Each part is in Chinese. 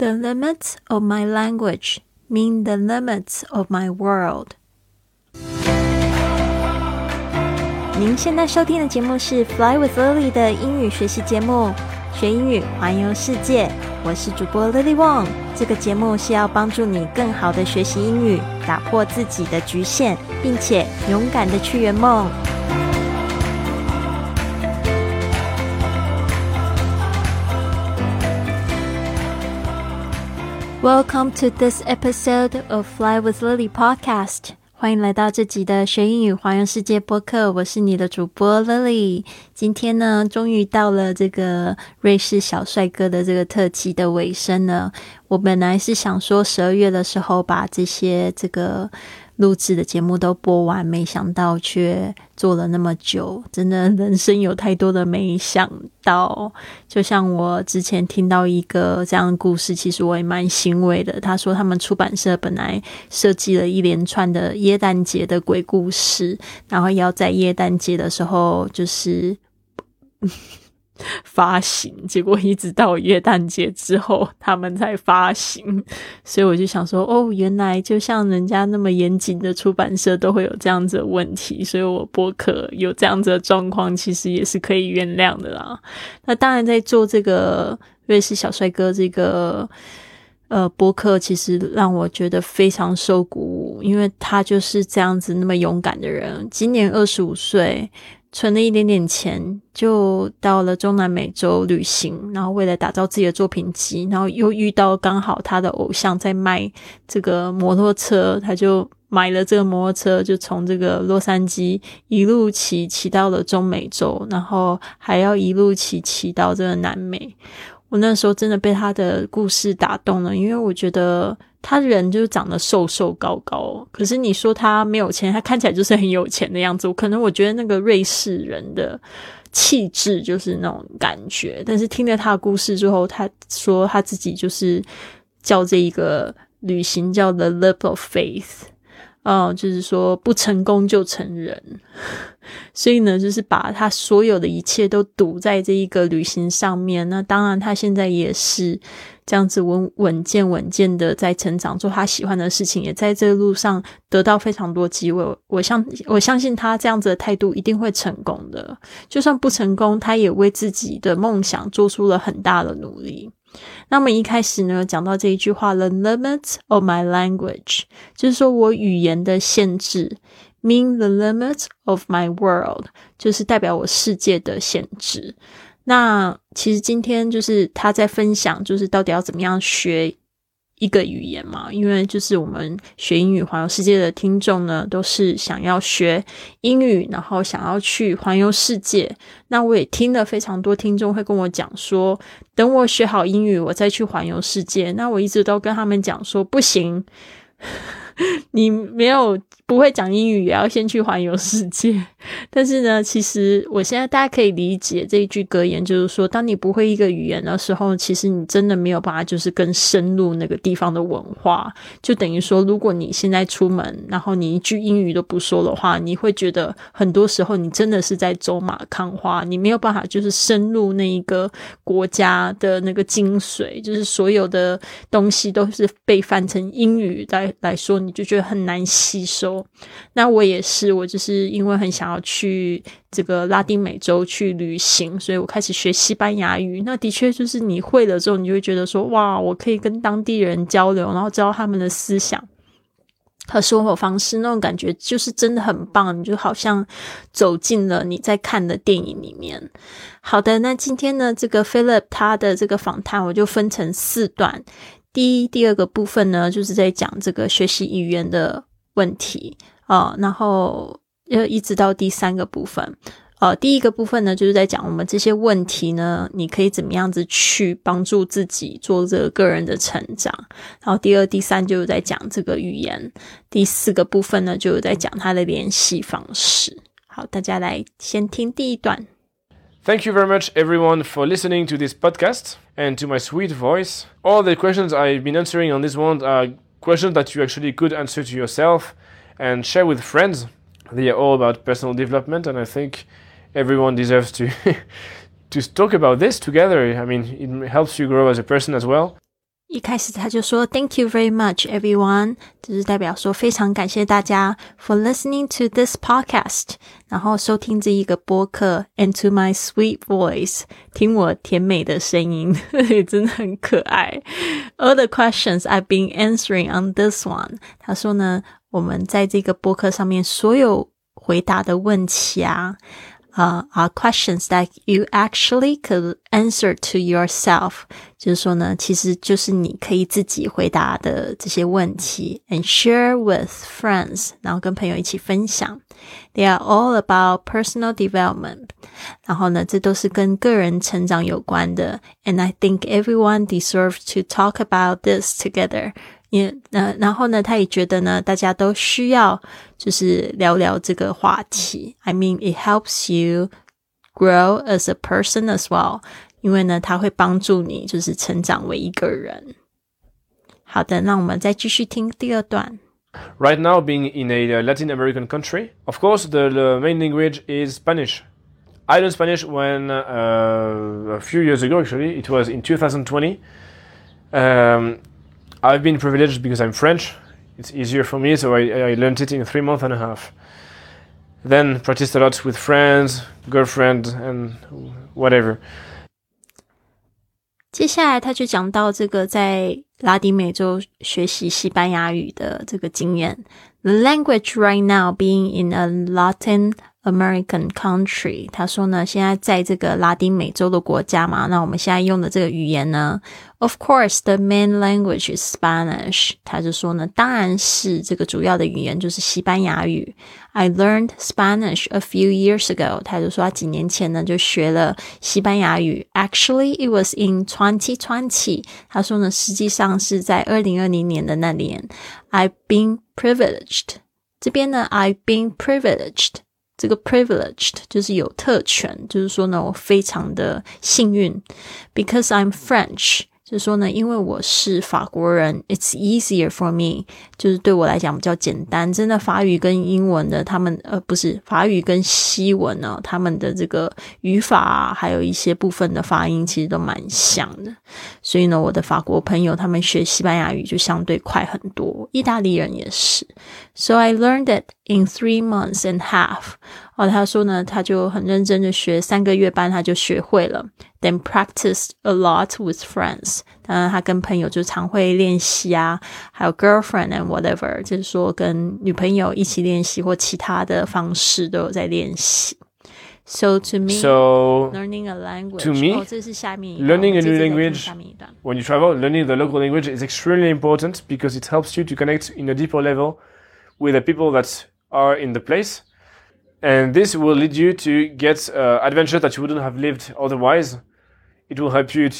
The limits of my language mean the limits of my world. 您现在收听的节目是 Fly with Lily 的英语学习节目，学英语环游世界。我是主播 Lily Wong。这个节目是要帮助你更好的学习英语，打破自己的局限，并且勇敢的去圆梦。Welcome to this episode of Fly with Lily podcast. 欢迎来到这集的学英语环游世界播客，我是你的主播 Lily。今天呢，终于到了这个瑞士小帅哥的这个特辑的尾声呢。我本来是想说12月的时候把这个录制的节目都播完，没想到却做了那么久，真的人生有太多的没想到。就像我之前听到一个这样的故事，其实我也蛮欣慰的。他说他们出版社本来设计了一连串的耶诞节的鬼故事，然后要在耶诞节的时候就是发行，结果一直到耶诞节之后他们才发行。所以我就想说，原来就像人家那么严谨的出版社都会有这样子的问题，所以我播客有这样子的状况其实也是可以原谅的啦。那当然在做这个瑞士小帅哥这个播客，其实让我觉得非常受鼓舞，因为他就是这样子那么勇敢的人。今年25岁，存了一点点钱，就到了中南美洲旅行，然后为了打造自己的作品集，然后又遇到刚好他的偶像在卖这个摩托车，他就买了这个摩托车，就从这个洛杉矶一路骑到了中美洲，然后还要一路骑到这个南美。我那时候真的被他的故事打动了，因为我觉得他人就是长得瘦瘦高高，可是你说他没有钱，他看起来就是很有钱的样子。我觉得那个瑞士人的气质就是那种感觉。但是听了他的故事之后，他说他自己就是叫这一个旅行叫 The Leap of Faith，就是说不成功就成人。所以呢，就是把他所有的一切都赌在这一个旅行上面。那当然他现在也是这样子稳健的在成长，做他喜欢的事情，也在这个路上得到非常多机会。我相信他这样子的态度一定会成功的，就算不成功，他也为自己的梦想做出了很大的努力。那么一开始呢，讲到这一句话 The limits of my language， 就是说我语言的限制， mean the limits of my world， 就是代表我世界的限制。那其实今天就是他在分享，就是到底要怎么样学一个语言嘛，因为就是我们学英语环游世界的听众呢，都是想要学英语，然后想要去环游世界。那我也听了非常多听众会跟我讲说，等我学好英语我再去环游世界。那我一直都跟他们讲说，不行，你不会讲英语也要先去环游世界。但是呢，其实我现在大家可以理解这一句格言，就是说当你不会一个语言的时候，其实你真的没有办法就是更深入那个地方的文化。就等于说如果你现在出门，然后你一句英语都不说的话，你会觉得很多时候你真的是在走马看花，你没有办法就是深入那一个国家的那个精髓，就是所有的东西都是被翻成英语来说，你就觉得很难吸收。那我也是，我就是因为很想要去这个拉丁美洲去旅行，所以我开始学西班牙语。那的确就是你会了之后，你就会觉得说，哇，我可以跟当地人交流，然后知道他们的思想和生活方式，那种感觉就是真的很棒，你就好像走进了你在看的电影里面。好的，那今天呢，这个 Philip 他的这个访谈我就分成4段。第二个部分呢，就是在讲这个学习语言的问题然后一直到第3个部分。第一个部分呢，就是在讲我们这些问题呢，你可以怎么样子去帮助自己做这个个人的成长。然后第2、第3就是在讲这个语言。第4个部分呢，就是在讲它的联系方式。好，大家来先听第一段。 Thank you very much, everyone, for listening to this podcast and to my sweet voice. All the questions I've been answering on this one are questions that you actually could answer to yourself and share with friends. They are all about personal development, and I think everyone deserves to to talk about this together. I mean, it helps you grow as a person as well. 一开始他就说 Thank you very much everyone， 就是代表说非常感谢大家 for listening to this podcast， 然后收听这一个播客 and to my sweet voice， 听我甜美的声音真的很可爱。 All the questions I've been answering on this one， 他说呢，我们在这个播客上面所有回答的问题啊are questions that you actually could answer to yourself， 就是说呢，其实就是你可以自己回答的这些问题 and share with friends， 然后跟朋友一起分享。 They are all about personal development， 然后呢，这都是跟个人成长有关的 and I think everyone deserves to talk about this together，然后呢，他也觉得呢，大家都需要就是聊聊这个话题。I mean, it helps you grow as a person as well， 因为呢，它会帮助你就是成长为一个人。好的，那我们再继续听第二段。 Right now, being in a Latin American country, of course, the main language is Spanish. I learned Spanish when a few years ago, actually. It was in 2020. I've been privileged because I'm French. It's easier for me, so I learned it in 3 months and a half. Then practiced a lot with friends, girlfriend, and whatever. 接下来他就讲到这个在拉丁美洲学习西班牙语的这个经验。The language right now being in a Latin American country， 他说呢，现在在这个拉丁美洲的国家嘛，那我们现在用的这个语言呢 Of course, the main language is Spanish。 他就说呢，当然是这个主要的语言就是西班牙语。 I learned Spanish a few years ago。 他就说他几年前呢就学了西班牙语。 Actually, it was in 2020。 他说呢，实际上是在2020年的那年。 I've been privileged。 这边呢 I've been privileged，这个 privileged 就是有特权，就是说呢，我非常的幸运。 Because I'm French， 就是说呢，因为我是法国人 it's easier for me， 就是对我来讲比较简单。真的法语跟英文的他们不是法语跟西文呢，他们的这个语法啊，还有一些部分的发音其实都蛮像的。所以呢，我的法国朋友他们学西班牙语就相对快很多，意大利人也是。 So I learned it in 3 months and half。 他说呢，他就很认真的学3个月半他就学会了。 Then practiced a lot with friends。 当然他跟朋友就常会练习啊，还有 girlfriend and whatever， 就是说跟女朋友一起练习或其他的方式都有在练习。So to me, learning a language. To me, 这是下面一段 learning a new language, when you travel, learning the local language is extremely important because it helps you to connect in a deeper level with the people that are in the place. And this will lead you to get adventures that you wouldn't have lived otherwise. It will help you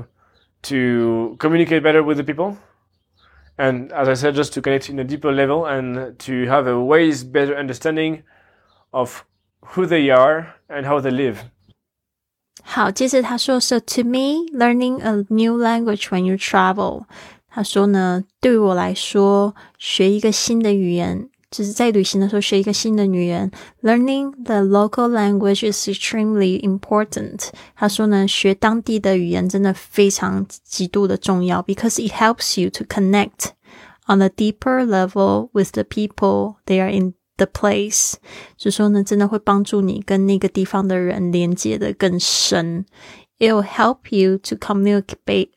to communicate better with the people. And as I said, just to connect in a deeper level and to have a ways better understanding of who they are and how they live. 好，接着他说 So to me, learning a new language when you travel， 他说呢，对于我来说，学一个新的语言，就是在旅行的时候学一个新的语言 Learning the local language is extremely important。 他说呢，学当地的语言真的非常极度的重要 because it helps you to connect on a deeper level with the people they are in the place， 就说呢，真的会帮助你跟那个地方的人连接得更深。 It will help you to communicate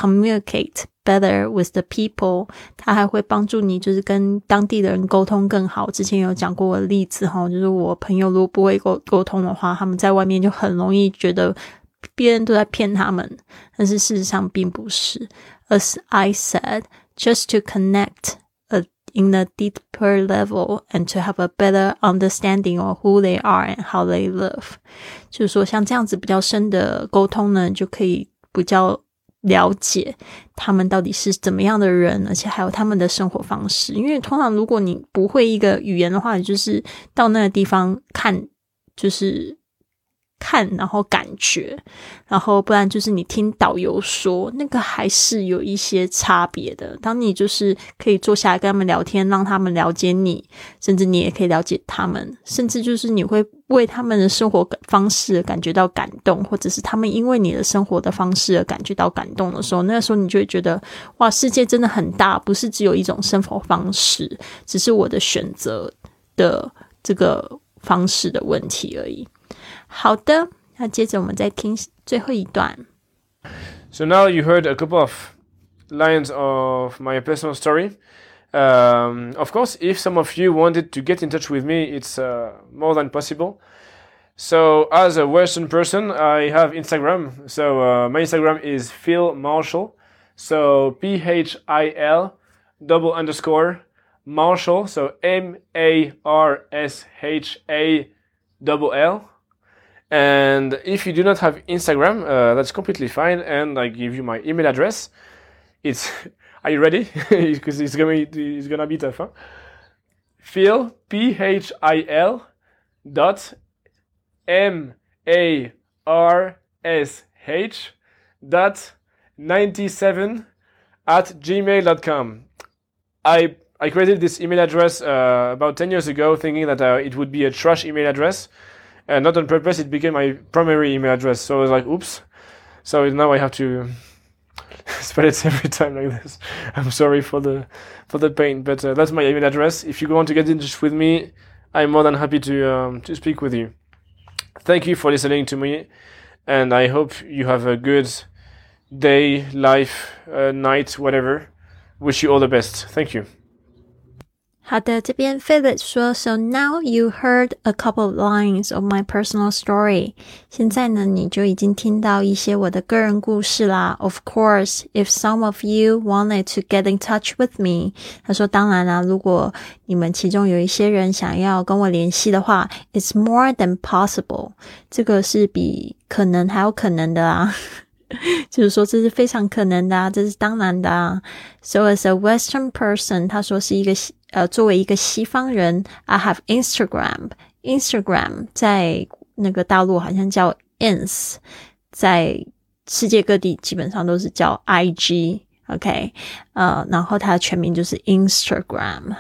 better with the people。 它还会帮助你就是跟当地的人沟通更好。之前有讲过我的例子就是我朋友如果不会沟通的话，他们在外面就很容易觉得别人都在骗他们，但是事实上并不是。 As I said, just to connect in a deeper level and to have a better understanding of who they are and how they live。 就是说像这样子比较深的沟通呢，就可以比较了解他们到底是怎么样的人，而且还有他们的生活方式。因为通常如果你不会一个语言的话，你就是到那个地方看，就是看然后感觉，然后不然就是你听导游说，那个还是有一些差别的。当你就是可以坐下来跟他们聊天，让他们了解你，甚至你也可以了解他们，甚至就是你会为他们的生活方式而感觉到感动，或者是他们因为你的生活的方式而感觉到感动的时候，那个时候你就会觉得哇，世界真的很大，不是只有一种生活方式，只是我的选择的这个方式的问题而已。好的，那接着我们再听最后一段。 So now you heard a couple of lines of my personal story. Of course, if some of you wanted to get in touch with me, it's more than possible. So as a Western person, I have Instagram. So my Instagram is Phil Marshall. So PHIL _Marshall. So MARSHALL. And if you do not have Instagram, that's completely fine. And I give you my email address. Are you ready? Because it's gonna be tough, huh? Phil, PHIL .MARSH.97@gmail.com. I created this email address about 10 years ago, thinking that it would be a trash email address. And not on purpose, it became my primary email address. So I was like, oops. So now I have to spell it every time like this. I'm sorry for the pain, but that's my email address. If you want to get in touch with me, I'm more than happy to speak with you. Thank you for listening to me, and I hope you have a good day, life, night, whatever. Wish you all the best. Thank you. 好的，这边 Philip 说 So now you heard a couple of lines of my personal story. 现在呢，你就已经听到一些我的个人故事啦。Of course, if some of you wanted to get in touch with me. 他说当然啦，如果你们其中有一些人想要跟我联系的话 It's more than possible. 这个是比可能还有可能的啦。就是说这是非常可能的啊，这是当然的啊。So as a Western person, 他说是一个作为一个西方人 I have Instagram. Instagram 在那个大陆好像叫 Ins, 在世界各地基本上都是叫 IG. OK, 然后它的全名就是 Instagram,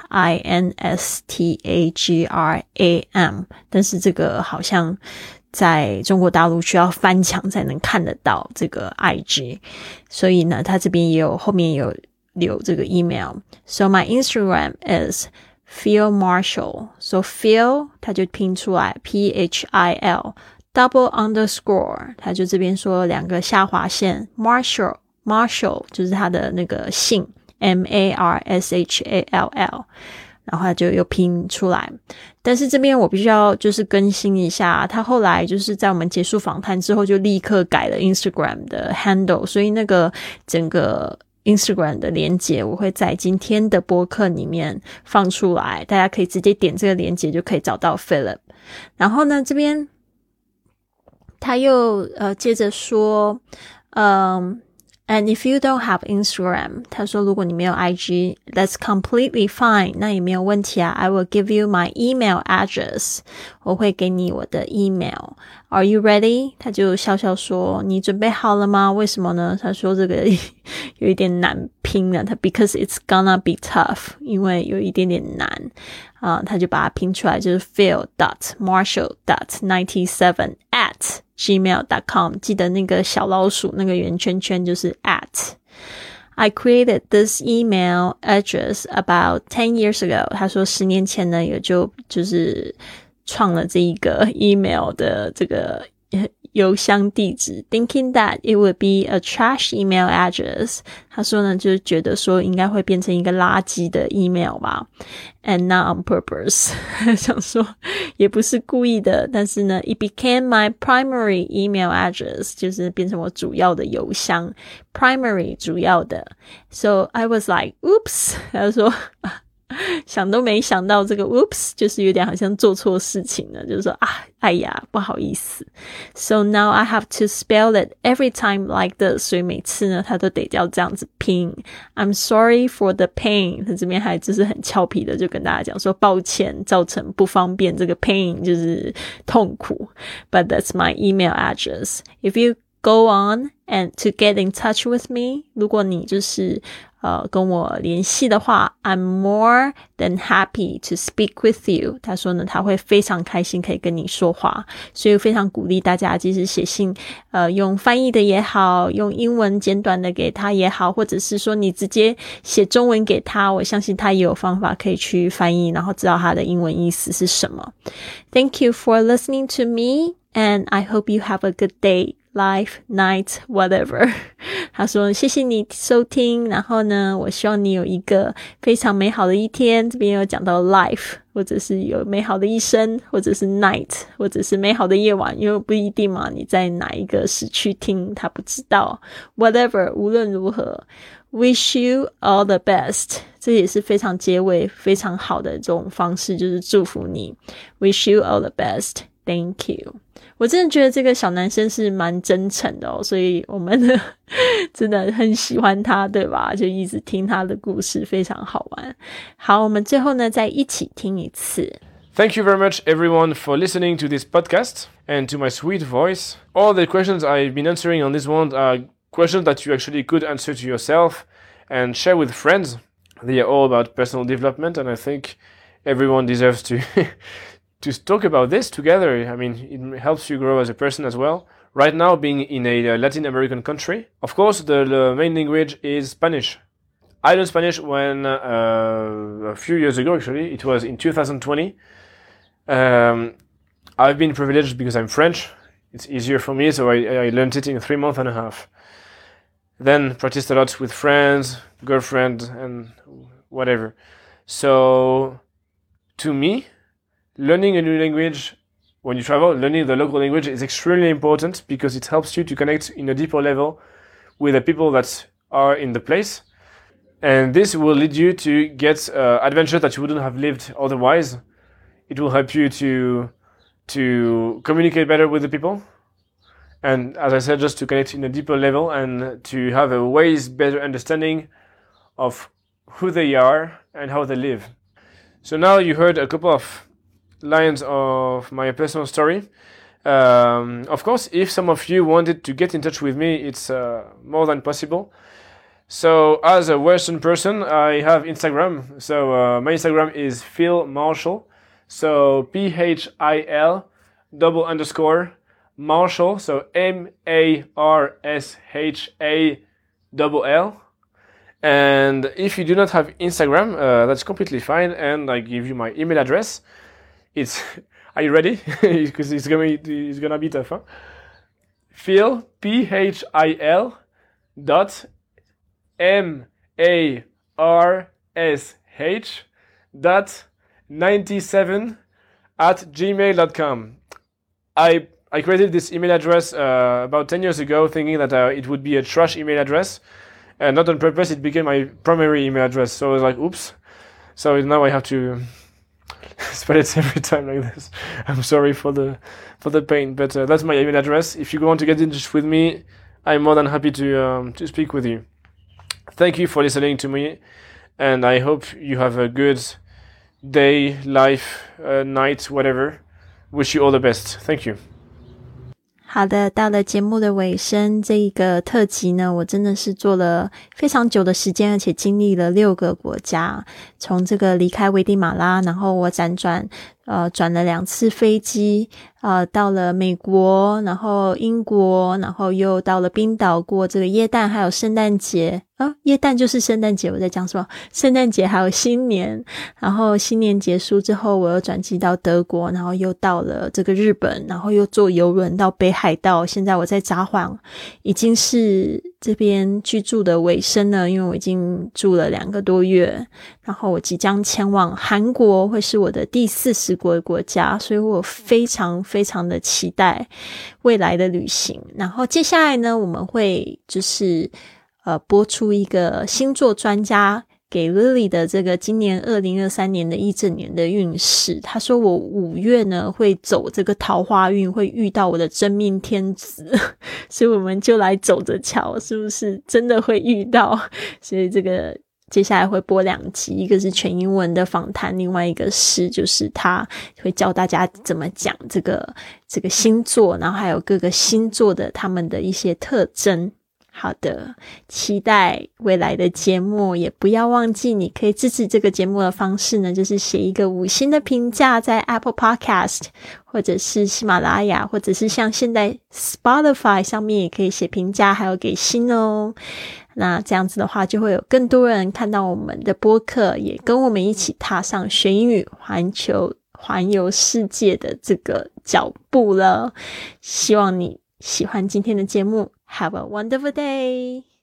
INSTAGRAM. 但是这个好像在中国大陆需要翻墙才能看得到这个 IG. 所以呢，它这边后面也有留这个 email. So my Instagram is Phil Marshall. So Phil 它就拼出来 PHIL _, 它就这边说两个下划线 Marshall 就是它的那个姓 MARSHALL, 然后它就又拼出来。但是这边我必须要就是更新一下，他后来就是在我们结束访谈之后就立刻改了 Instagram 的 handle, 所以那个整个Instagram 的连结我会在今天的播客里面放出来，大家可以直接点这个连结就可以找到 Philip. 然后呢，这边他又接着说And if you don't have Instagram, 他说如果你没有 IG, that's completely fine. 那也没有问题啊。I will give you my email address. 我会给你我的 email. Are you ready? 他就笑笑说你准备好了吗？为什么呢？他说这个有一点难拼了，because it's gonna be tough. 因为有一点点难他就把它拼出来，就是 phil.marshall.97@gmail.com 记得那个小老鼠那个圆圈圈就是 at. I created this email address about 10 years ago. 他说10年前呢也就是创了这一个 email 的这个邮箱地址 thinking that it would be a trash email address. 他说呢就是觉得说应该会变成一个垃圾的 email 吧 and not on purpose. 想说也不是故意的，但是呢 it became my primary email address, 就是变成我主要的邮箱 primary 主要的 so I was like oops. 他说想都没想到这个 oops 就是有点好像做错事情了，就是说哎呀不好意思。 So now I have to spell it every time like this， 所以每次呢他都得要这样子拼。 I'm sorry for the pain， 他这边还就是很俏皮的就跟大家讲说抱歉造成不方便，这个 pain 就是痛苦。 But that's my email address. If you go on and to get in touch with me， 如果你就是跟我联系的话， I'm more than happy to speak with you。 他说呢他会非常开心可以跟你说话，所以非常鼓励大家即使写信用翻译的也好，用英文简短的给他也好，或者是说你直接写中文给他，我相信他也有方法可以去翻译，然后知道他的英文意思是什么。 Thank you for listening to me and I hope you have a good day.Life, night, whatever. 他说谢谢你收听，然后呢我希望你有一个非常美好的一天，这边有讲到 life 或者是有美好的一生，或者是 night 或者是美好的夜晚，因为不一定嘛，你在哪一个时区听他不知道。 whatever 无论如何 wish you all the best， 这也是非常结尾非常好的这种方式，就是祝福你 wish you all the best, thank you。我真的觉得这个小男生是蛮真诚的所以我们呢真的很喜欢他，对吧？就一直听他的故事，非常好玩。好，我们最后呢再一起听一次。 Thank you very much, everyone, for listening to this podcast and to my sweet voice. All the questions I've been answering on this one are questions that you actually could answer to yourself and share with friends. They are all about personal development, and I think everyone deserves to to talk about this together. I mean, it helps you grow as a person as well. Right now, being in a Latin American country, of course, the main language is Spanish. I learned Spanish when, a few years ago, actually. It was in 2020. I've been privileged because I'm French. It's easier for me, so I learned it in 3 months and a half. Then practiced a lot with friends, girlfriend, and whatever. So, to me, learning a new language when you travel, learning the local language is extremely important because it helps you to connect in a deeper level with the people that are in the place. And this will lead you to get adventures that you wouldn't have lived otherwise. It will help you to communicate better with the people. And as I said, just to connect in a deeper level and to have a ways better understanding of who they are and how they live. So now you heard a couple of lines of my personal story. Of course, if some of you wanted to get in touch with me, it's more than possible. So as a Western person, I have Instagram. So my Instagram is Phil Marshall. So PHIL _ Marshall. So MARSHALL. And if you do not have Instagram, that's completely fine. And I give you my email address. Are you ready? Because it's gonna be tough, huh? Phil, PHIL .MARSH.97@gmail.com. I created this email address about 10 years ago, thinking that it would be a trash email address, and not on purpose. It became my primary email address. So I was like, oops. So now I have to spell it every time like this. I'm sorry for the pain, but that's my email address. If you want to get in touch with me, I'm more than happy to speak with you. Thank you for listening to me, and I hope you have a good day, life, night, whatever. Wish you all the best. Thank you. 好的，到了节目的尾声，这一个特辑呢，我真的是做了非常久的时间，而且经历了6个国家，从这个离开危地马拉，然后我辗转了2次飞机，到了美国，然后英国，然后又到了冰岛过这个耶诞还有圣诞节。耶诞就是圣诞节，我在讲什么？圣诞节还有新年，然后新年结束之后，我又转机到德国，然后又到了这个日本，然后又坐邮轮到北海道。现在我在札幌，已经是这边居住的尾声了，因为我已经住了2个多月，然后我即将前往韩国，会是我的第40个国家，所以我非常非常的期待未来的旅行。然后接下来呢，我们会就是播出一个星座专家给 Lily 的这个今年2023年的一整年的运势。他说我5月呢会走这个桃花运，会遇到我的真命天子，所以我们就来走着瞧，是不是真的会遇到？所以这个接下来会播2集，一个是全英文的访谈，另外一个是就是他会教大家怎么讲这个星座，然后还有各个星座的他们的一些特征。好的，期待未来的节目，也不要忘记你可以支持这个节目的方式呢，就是写一个5星的评价在 Apple Podcast 或者是喜马拉雅，或者是像现在 Spotify 上面也可以写评价还有给星哦。那这样子的话就会有更多人看到我们的播客，也跟我们一起踏上学英语环游世界的这个脚步了。希望你喜欢今天的节目。Have a wonderful day!